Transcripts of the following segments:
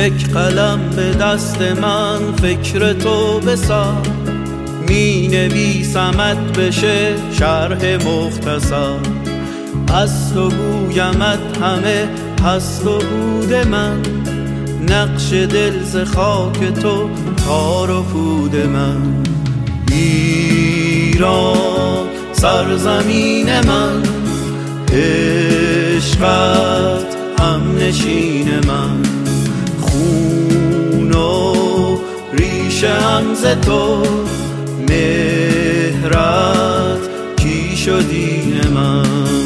یک قلم به دست من فکر تو بسار، می نویسمت بشه شرح مختصر. از تو گویمت همه هست و بود من، نقش دل ز خاک تو تار و پود من. ایران سرزمین من، عشقت هم نشین من. خون و ریشه هم ز تو، مهرت کیش و دین من.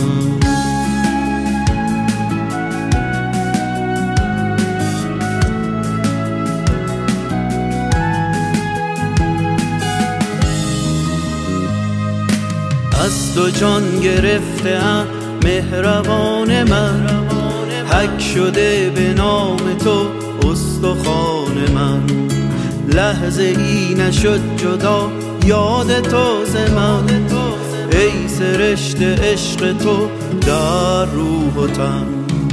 از تو جان گرفته‌ام مهربان من، حک شده به نام تو استخوان من. لحظه ای نشد جدا یاد تو ز من، ای سرشته عشق تو در روح و تن.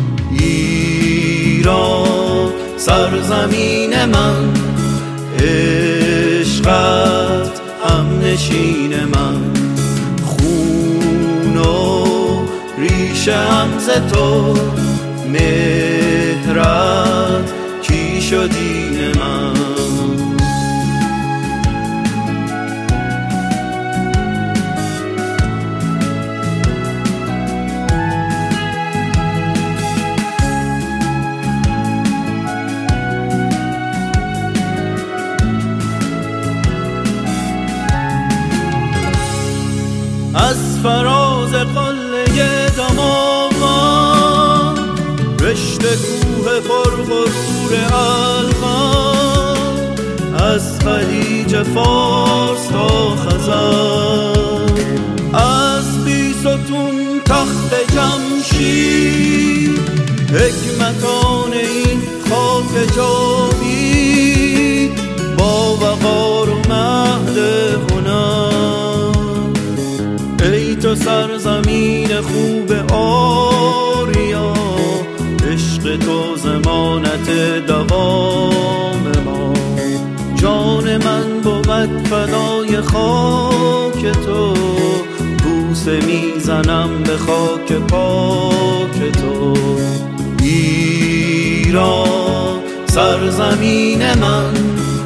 ایران سرزمین من، عشقت هم نشین من. خون و ریشه هم ز تو، مهرت کیش و دین من. از فراز قله دماوند، رشته کوه پرغرور القم. از خلیج فارس تا خزر، از بیستون تخت جمشید. حکمتان این خاک جاوید، با وقار و مهد هنر. ای تو سرزمین خوب آریا، عشق تو ضمانت دوام ما. جان من بود فدای خاک تو، بوسه میزنم به خاک پاک تو. ایران سرزمین من،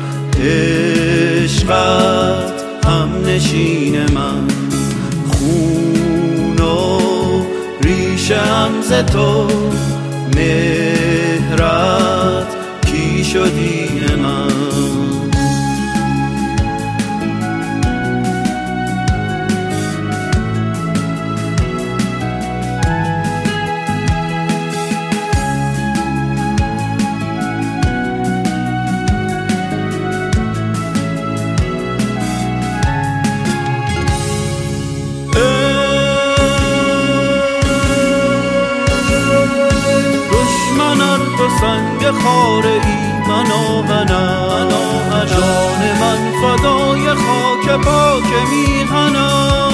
عشقت هم نشین من. خون و ریشه هم ز تو، مهرت کیش و دین من. سنگ خاره ای من آهنم، جان من فدای خاک پاک میهنم.